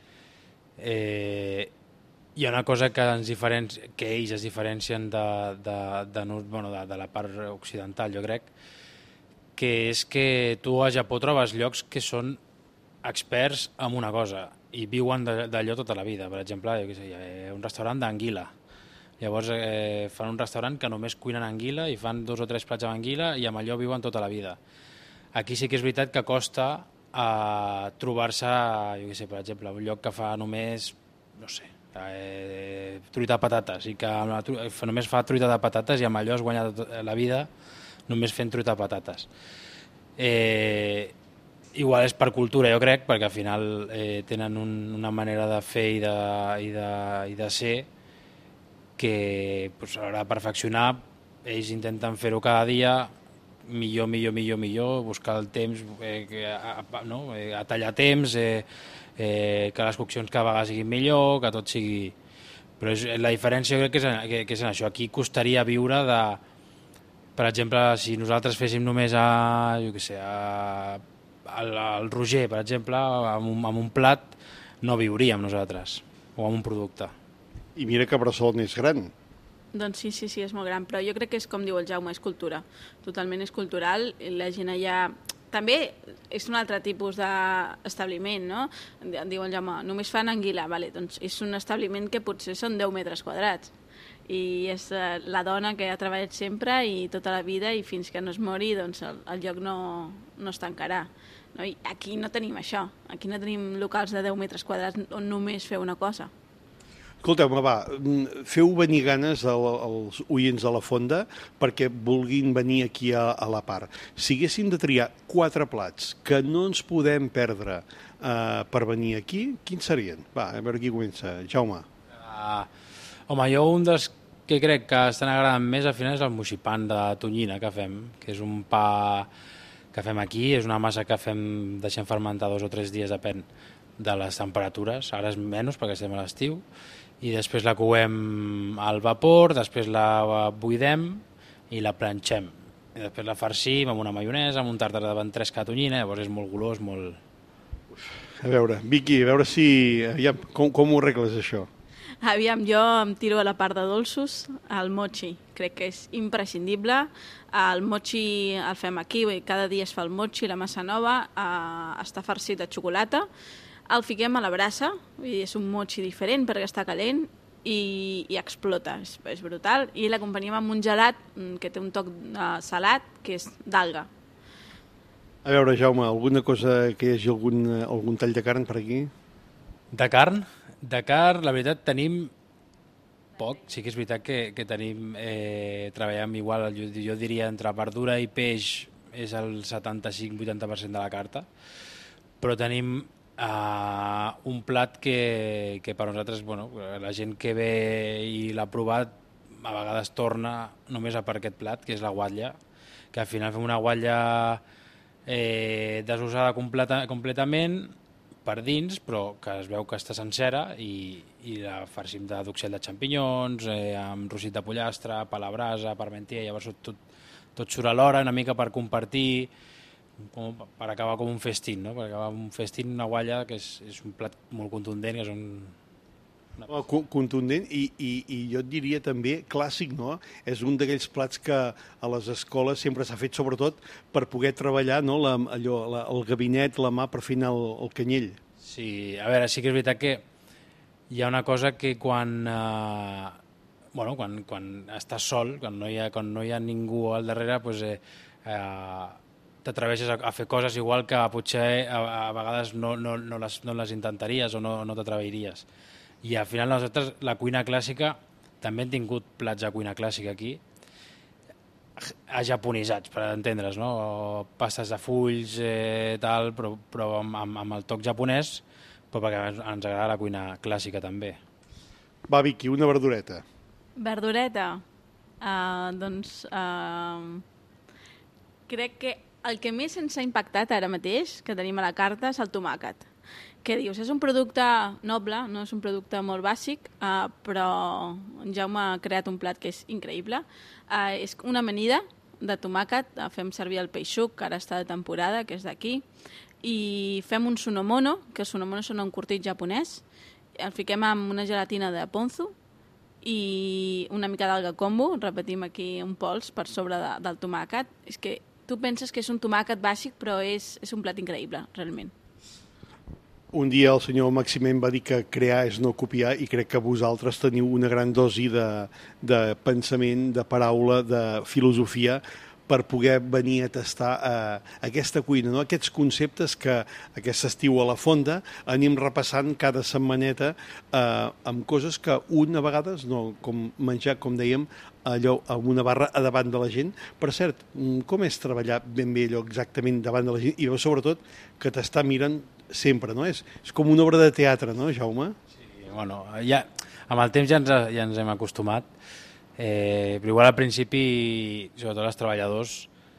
hi ha una cosa que ells es diferencien de la part occidental, jo crec, que és que tu a Japó trobes llocs que són experts en una cosa i viuen d'allò tota la vida. Per exemple, hi ha un restaurant d'anguila. Llavors fan un restaurant que només cuinen anguila i fan 2 o 3 plats amb anguila i amb allò viuen tota la vida. Aquí sí que és veritat que costa trobar-se, jo què sé, per exemple, un lloc que fa només, no sé, truita de patates i que només fa truita de patates i amb allò es guanya la vida només fent truita de patates. Igual és per cultura, jo crec, perquè al final tenen una manera de fer i de ser que a l'hora de perfeccionar ells intenten fer-ho cada dia millor, buscar el temps, a tallar temps, que les coccions cada vegada siguin millor, que tot sigui... Però la diferència jo crec que és en això. Aquí costaria viure de... Per exemple, si nosaltres féssim només al Roger, per exemple, amb un plat, no viuríem nosaltres, o amb un producte. I mira que Barcelona és gran. Doncs sí, és molt gran, però jo crec que és com diu el Jaume, és cultura. Totalment és cultural, la gent allà... També és un altre tipus d'establiment, no? Diu el Jaume, només fan anguila, vale, doncs és un establiment que potser són 10 metres quadrats i és la dona que ha treballat sempre i tota la vida i fins que no es mori doncs el lloc no es tancarà. No? I aquí no tenim això, aquí no tenim locals de 10 metres quadrats on només fer una cosa. Escolteu-me, feu venir ganes als oients de la Fonda perquè vulguin venir aquí a la part. Si haguéssim de triar 4 plats que no ens podem perdre per venir aquí, quins serien? Va, a veure qui comença. Jaume. Home, jo un dels que crec que estan agradant més al final és el moxipan de tonyina que fem, que és un pa que fem aquí, és una massa que deixem fermentar 2 o 3 dies, depèn de les temperatures, ara és menys perquè estem a l'estiu, i després la coem al vapor, després la buidem i la planxem. I després la farcim amb una maionesa, amb un tàrtar de ventresca de tonyina, llavors és molt golós, molt... A veure, Vicky, a veure si... Com ho arregles, això? Aviam, jo em tiro a la part de dolços, el mochi, crec que és imprescindible. El mochi el fem aquí, cada dia es fa el mochi, la massa nova, està farcit de xocolata, el fiquem a la brasa, és un mochi diferent perquè està calent, i explota, és brutal. I l'acompanyem amb un gelat que té un toc salat, que és d'alga. A veure, Jaume, alguna cosa que hi hagi algun tall de carn per aquí? De carn? De carn, la veritat, tenim poc. Sí que és veritat que tenim, treballem igual, jo diria entre verdura i peix és el 75-80% de la carta, però tenim un plat que per nosaltres, bueno, la gent que ve i l'ha provat a vegades torna només a per aquest plat, que és la guatlla, que al final fem una guatlla desossada completament per dins, però que es veu que està sencera i la farcim de duxell de xampinyons, amb rossit de pollastre, pa a la brasa, parmentier, llavors tot surt alhora, una mica per compartir, per acabar com un festín, no? Per acabar un festín, una guatlla, que és un plat molt contundent, que és contundent i jo et diria també clàssic, no? És un d'aquells plats que a les escoles sempre s'ha fet sobretot per poder treballar, no? El gabinet, la mà per fer el canyell. Sí, a veure, sí que és veritat que hi ha una cosa que quan estàs sol, quan no hi ha ningú al darrere, doncs, t'atreveixes a fer coses igual que potser a vegades no les intentaries o no t'atreviries. I al final nosaltres, la cuina clàssica, també hem tingut plats de cuina clàssica aquí, japonisats, per entendre's, no? Pastes de fulls, tal, però amb el toc japonès, però perquè ens agrada la cuina clàssica també. Va, Vicky, una verdureta. Verdureta? Crec que el que més ens ha impactat ara mateix, que tenim a la carta, és el tomàquet. Què dius? És un producte noble, no és un producte molt bàsic, però en Jaume ha creat un plat que és increïble. És una amanida de tomàquet, fem servir el peixuc, que ara està de temporada, que és d'aquí, i fem un sunomono, que el sunomono són un curtit japonès, el fiquem amb una gelatina de ponzu i una mica d'alga kombu, repetim aquí un pols per sobre del tomàquet. És que tu penses que és un tomàquet bàsic, però és un plat increïble, realment. Un dia el senyor Maximent va dir que crear és no copiar i crec que vosaltres teniu una gran dosi de pensament, de paraula, de filosofia per poder venir a tastar aquesta cuina, no? Aquests conceptes que aquest estiu a la Fonda anem repassant cada setmaneta amb coses que a vegades, no, com menjar, com dèiem, allò amb una barra a davant de la gent. Per cert, com és treballar ben bé allò exactament davant de la gent i sobretot que t'està mirant sempre, no? És com una obra de teatre, no, Jaume? Sí, bueno, ja, amb el temps ja ens hem acostumat, però igual al principi, sobretot els treballadors,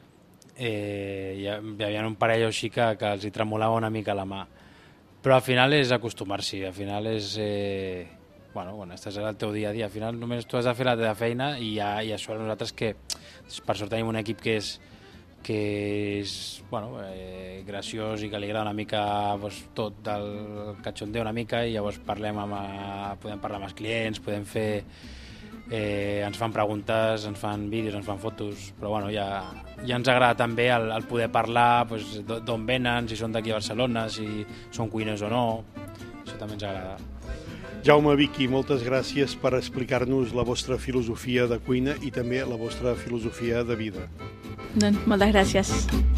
hi havia un parell així que els hi tremolava una mica la mà, però al final és acostumar-s'hi, al final és... Quan estàs al teu dia a dia, al final només tu has de fer la teva feina i això nosaltres que per sort tenim un equip que és graciós i que li agrada una mica tot del cachondeo una mica i llavors podem parlar amb els clients, podem fer... ens fan preguntes, ens fan vídeos, ens fan fotos, però ja ens agrada també el poder parlar d'on venen, si són d'aquí a Barcelona, si són cuiners o no, això també ens agrada. Jaume, Vicky, moltes gràcies per explicar-nos la vostra filosofia de cuina i també la vostra filosofia de vida. Doncs moltes gràcies.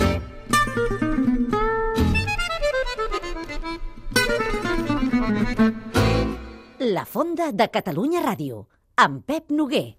La Fonda de Catalunya Ràdio, amb Pep Noguer.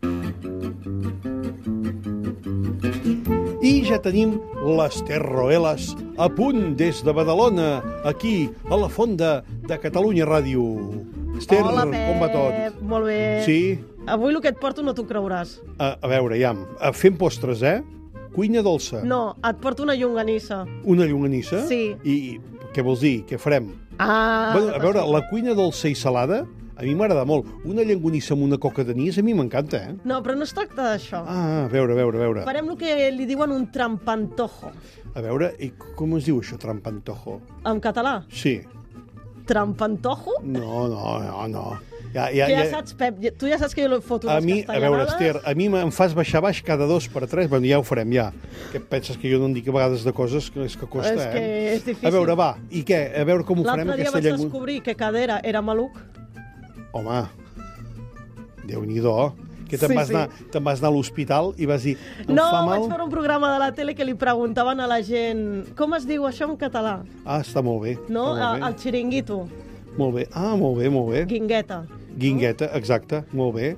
I ja tenim l'Ester Roelas a punt des de Badalona, aquí, a la Fonda de Catalunya Ràdio. Esther, hola, Pep. Com va tot? Molt bé. Sí? Avui el que et porto no t'ho creuràs. A veure, fem postres, Cuina dolça. No, et porto una llonganissa. Una llonganissa? Sí. I què vols dir? Què farem? A veure, la cuina dolça i salada a mi m'agrada molt. Una llonganissa amb una coca d'anís a mi m'encanta, No, però no es tracta d'això. A veure. Farem el que li diuen un trampantojo. A veure, i com es diu això, trampantojo? En català? Sí. Trampantojo? No. Ja saps, Pep, tu ja saps que jo li foto les castellanades. A veure, Esther, a mi em fas baixar baix cada 2 per 3, bueno, ja ho farem, ja. Que penses que jo no en dic a vegades de coses que costa, És que és difícil. A veure, va, i què? A veure com ho farem, aquesta llengua. L'altre dia vaig descobrir que cadera era maluc. Home, Déu-n'hi-do. Que te'n vas anar a l'hospital i vas dir... No, vaig veure un programa de la tele que li preguntaven a la gent com es diu això en català. Ah, està molt bé. No? Molt bé. El xiringuito. Molt bé. Ah, molt bé, molt bé. Guingueta. Guingueta, exacte, molt bé.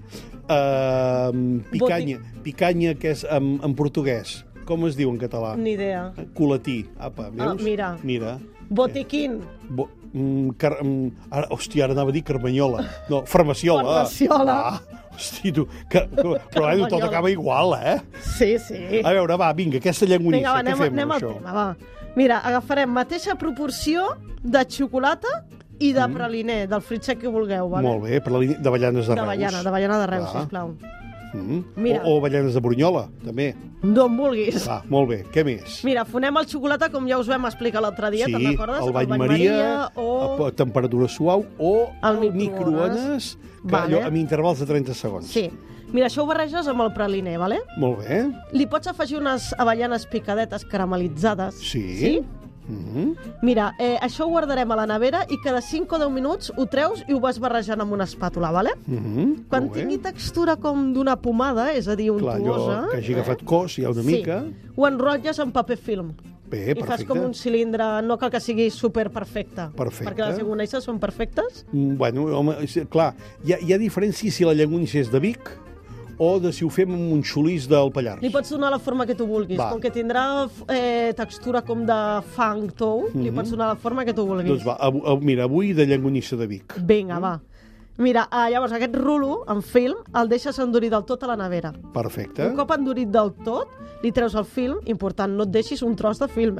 Picanya, que és en portuguès. Com es diu en català? Ni idea. Culatí. Apa, veus? Mira. Botiquín. Hòstia, ara anava a dir carmanyola. No, farmaciola. Farmaciola. Hosti, tu... Però tot acaba igual, eh? Sí. A veure, va, vinga, aquesta llengonissa, què fem anem amb al això? tema, va. Mira, agafarem mateixa proporció de xocolata i de praliner, del fruit sec que vulgueu, vale? Molt bé, praliner d'avellanes de Reus. D'avellana de Reus, sisplau. Mira. O avellanes de Brunyola, també. D'on vulguis. Va, molt bé, què més? Mira, fonem el xocolata com ja us vam explicar l'altre dia, te'n recordes? Sí, el bany Maria, a temperatura suau o el microones, amb intervals de 30 segons. Sí. Mira, això ho barreges amb el praliner, vale? Molt bé. Li pots afegir unes avellanes picadetes caramelitzades. Sí. Mira, això ho guardarem a la nevera i cada 5 o 10 minuts ho treus i ho vas barrejant amb una espàtula, vale? Quan tingui textura com d'una pomada, és a dir, untuosa... Clar, allò que hagi agafat cos, ja una mica... Ho enrotlles en paper film. Bé, perfecte. I fas com un cilindre, no cal que sigui superperfecte. Perfecte. Perquè les llengonisses són perfectes? Bueno, home, clar, hi ha diferència si la llengonissa és de Vic o de si ho fem amb un xolís del Pallars. Li pots donar la forma que tu vulguis. Com que tindrà textura com de fang tou, li pots donar la forma que tu vulguis. Doncs va, mira, avui de llengonissa de Vic. Vinga, va. Mira, llavors aquest rulo en film el deixes endurir del tot a la nevera. Perfecte. Un cop endurit del tot, li treus el film, important, no et deixis un tros de film,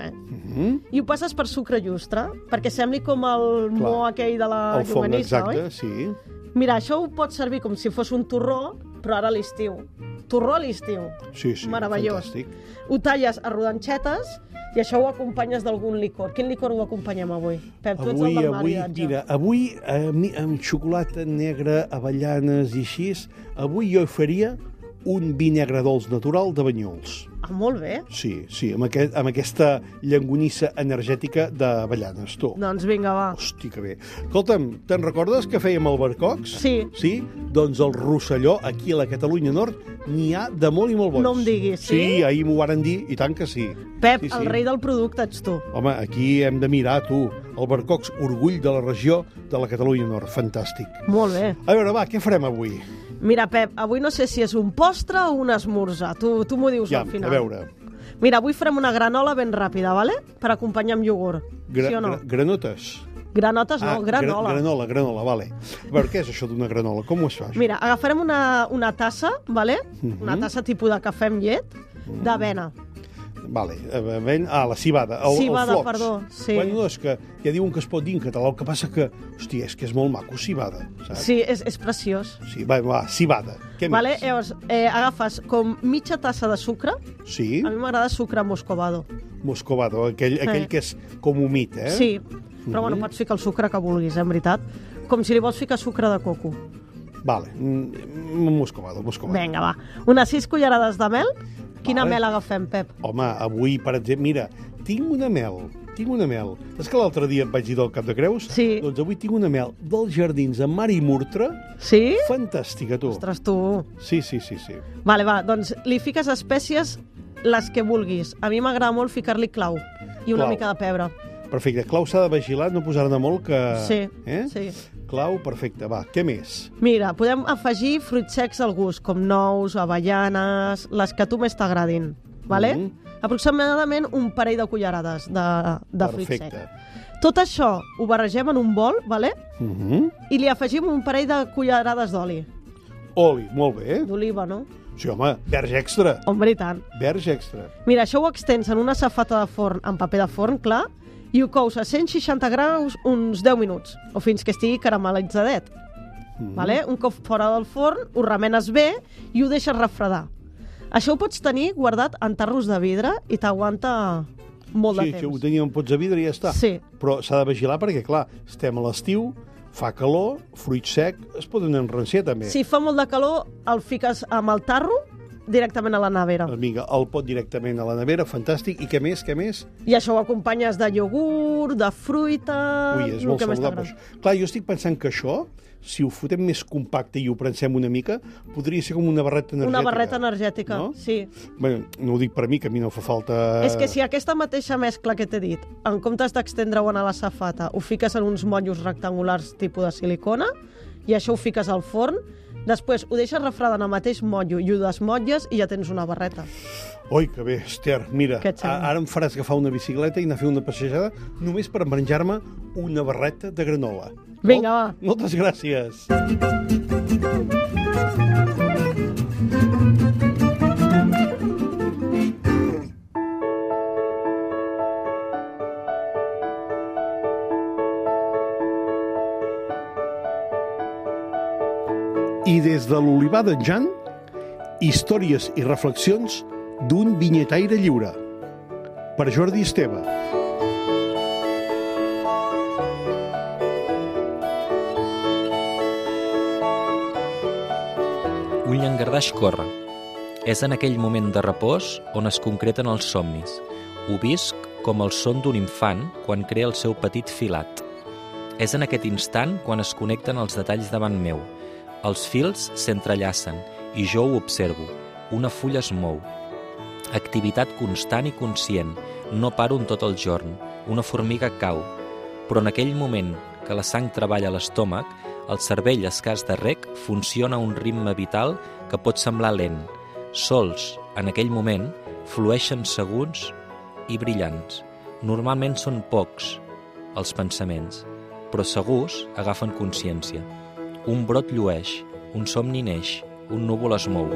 i ho passes per sucre llustre, perquè sembli com el mo aquell de la llonganissa, oi? Exacte, sí. Mira, això ho pots servir com si fos un torró, però ara a l'estiu. Torró a l'estiu. Sí, meravellós. Fantàstic. Ho talles a rodanxetes i això ho acompanyes d'algun licor. Quin licor ho acompanyem avui? Pep, tu ets el del maridatge. Mira, avui amb xocolata negra, avellanes i així, avui jo faria un vi negre dolç natural de Banyols. Ah, molt bé. Sí, amb aquesta llengonissa energètica d'avellanes, tu. Doncs vinga, va. Hosti, que bé. Escolta'm, te'n recordes que fèiem albercocs? Sí. Sí? Doncs el Rosselló, aquí a la Catalunya Nord, n'hi ha de molt i molt bons. No em diguis, sí? Sí, ahir m'ho varen dir, i tant que sí. Pep, el rei del producte ets tu. Home, aquí hem de mirar, tu. Albercocs, orgull de la regió de la Catalunya Nord. Fantàstic. Molt bé. A veure, va, què farem avui? Mira, Pep, avui no sé si és un postre o un esmorzar. Tu m'ho dius al final. A veure. Mira, avui farem una granola ben ràpida, vale? Per acompanyar amb iogurt. Sí o no? Granotes? Granotes no, granola. Granola, vale. A veure, què és això d'una granola? Com ho es fa? Mira, agafarem una tassa, vale? Una tassa tipus de cafè amb llet, d'avena. Vale, la cibada, cibada, el flocs. Perdó, sí. Bueno, no, és que ja diuen que es pot dir en català, el que passa que, hòstia, és que és molt maco, cibada, saps? Sí, és preciós. Sí, va, cibada. Què vale, més? Llavors, agafes com mitja tassa de sucre. Sí. A mi m'agrada sucre moscovado. Moscovado, aquell que és com humit, eh? Sí, però bueno, pots ficar el sucre que vulguis, en veritat. Com si li vols ficar sucre de coco. Vale, moscovado. Vinga, va. Unes 6 cullerades de mel. Quina mel agafem, Pep? Home, avui, per exemple, mira, tinc una mel. És que l'altre dia em vaig dir del Cap de Creus? Sí. Doncs avui tinc una mel dels jardins amb mar i murtra. Sí? Fantàstica, tu. Ostres, tu. Sí. Vale, va, doncs li fiques espècies les que vulguis. A mi m'agrada molt ficar-li clau i una mica de pebre. Perfecte. Clau s'ha de vigilar, no posar-ne molt que... Sí, sí. Clau, perfecte. Va, què més? Mira, podem afegir fruits secs al gust, com nous, avellanes, les que a tu més t'agradin, vale? Aproximadament un parell de cullerades de fruits secs. Tot això ho barregem en un bol, vale? I li afegim un parell de cullerades d'oli. Oli, molt bé. D'oliva, no? Sí, home, verge extra. Home, i tant. Verge extra. Mira, això ho extens en una safata de forn, amb paper de forn, clar, i ho cous a 160 graus uns 10 minuts, o fins que estigui caramel·litzadet. Vale? Un cop fora del forn, ho remenes bé i ho deixes refredar. Això ho pots tenir guardat en tarros de vidre i t'aguanta molt de temps. Sí, ho teníem en pots de vidre i ja està. Sí. Però s'ha de vigilar perquè, clar, estem a l'estiu, fa calor, fruit sec, es poden enranciar també. Si fa molt de calor, el fiques amb el tarro directament a la nevera. Vinga, el pot directament a la nevera, fantàstic. I què més, I això ho acompanyes de iogurt, de fruita... Ui, és molt saludable. Clar, jo estic pensant que això, si ho fotem més compacte i ho prensem una mica, podria ser com una barreta energètica. Una barreta energètica, no? Sí. Bé, no ho dic per mi, que a mi no fa falta... És que si aquesta mateixa mescla que t'he dit, en comptes d'extendre-ho a la safata, ho fiques en uns motllos rectangulars tipus de silicona, i això ho fiques al forn, després ho deixes refredar en el mateix motllo i ho desmotlles i ja tens una barreta. Oi, que bé, Esther, mira, ara em faràs agafar una bicicleta i anar a fer una passejada només per menjar-me una barreta de granola. Vinga, va. Moltes gràcies. I des de l'Olivar d'en Jan, històries i reflexions d'un vinyetaire lliure. Per Jordi Esteve. Un llangardaix corre. És en aquell moment de repòs on es concreten els somnis. Ho visc com el son d'un infant quan crea el seu petit filat. És en aquest instant quan es connecten els detalls davant meu. Els fils s'entrellacen i jo ho observo. Una fulla es mou. Activitat constant i conscient. No paro en tot el jorn. Una formiga cau. Però en aquell moment que la sang treballa a l'estómac, el cervell escàs de rec funciona a un ritme vital que pot semblar lent. Sols, en aquell moment, flueixen segurs i brillants. Normalment són pocs, els pensaments, però segurs agafen consciència. Un brot llueix, un somni neix, un núvol es mou.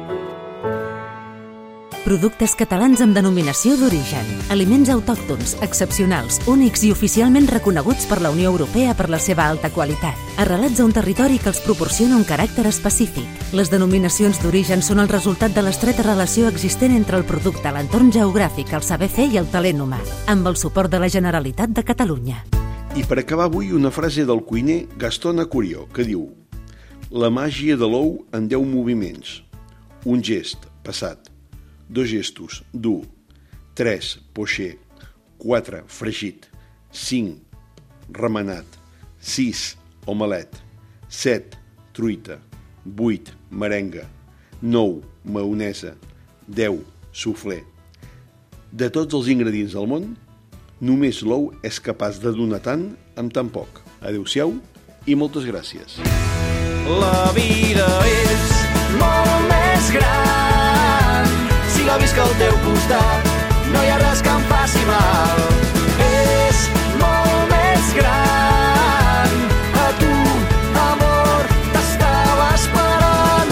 Productes catalans amb denominació d'origen. Aliments autòctons, excepcionals, únics i oficialment reconeguts per la Unió Europea per la seva alta qualitat. Arrelats a un territori que els proporciona un caràcter específic. Les denominacions d'origen són el resultat de l'estreta relació existent entre el producte, l'entorn geogràfic, el saber fer i el talent humà, amb el suport de la Generalitat de Catalunya. I per acabar avui una frase del cuiner Gastón Acurió, que diu: la màgia de l'ou en 10 moviments. Un gest, passat. 2 gestos, dur. 3, poixer. 4, fregit. 5, remenat. 6, omelet. 7, truita. 8, merenga. 9, maonesa. 10, suflé. De tots els ingredients del món, només l'ou és capaç de donar tant amb tan poc. Adéu-siau i moltes gràcies. La vida és molt més gran si la visc al teu costat. No hi ha res que em faci mal. És molt més gran. A tu, amor, t'estava esperant.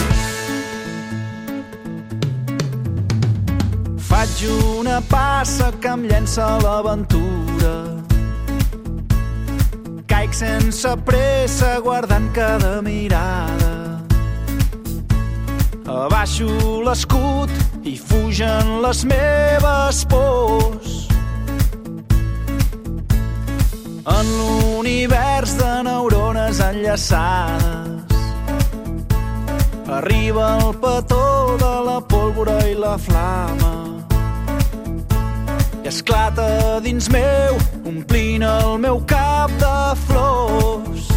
Faig una passa que em llença a l'aventura. Caic sense pressa guardant cada mirada. Abaixo l'escut i fugen les meves pors. En l'univers de neurones enllaçades arriba el petó de la pólvora i la flama i esclata dins meu, omplint el meu cap de flors.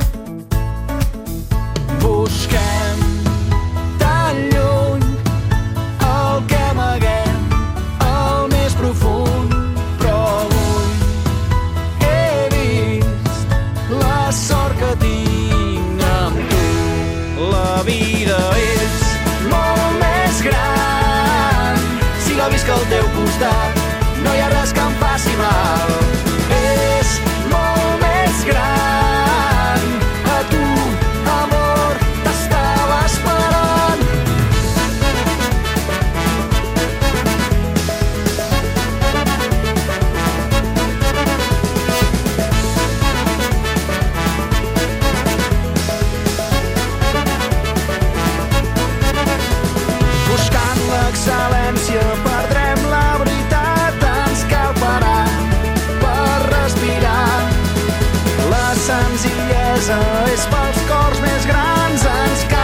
Busquem tan lluny el que amaguem al més profund, però avui he vist la sort que tinc amb tu. La vida és molt més gran si la visc al teu costat. No hi ha res que em faci mal. És molt més gran. A tu, amor, t'estava esperant. Buscant l'excel·lència perdrem la veritat. Ens cal parar per respirar. La senzillesa és pels cors més grans. Ens cal